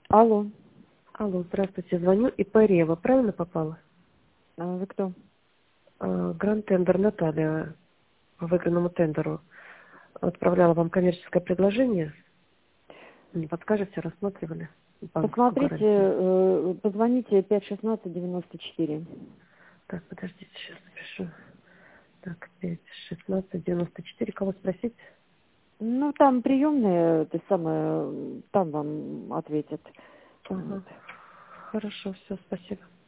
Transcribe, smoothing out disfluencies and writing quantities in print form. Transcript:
Алло. Алло, здравствуйте, звоню. ИП Рева, правильно попала? Вы кто? Гранд Тендер Наталья по выигранному тендеру отправляла вам коммерческое предложение. Не подскажете, рассматривали? Банковскую Посмотрите, гарантию. позвоните 516-94. Так, подождите, сейчас напишу. Так, 5 16 94. Кого спросить? Ну, там приемные, то самое, там вам ответят. Вот. Ага. Хорошо, все, спасибо.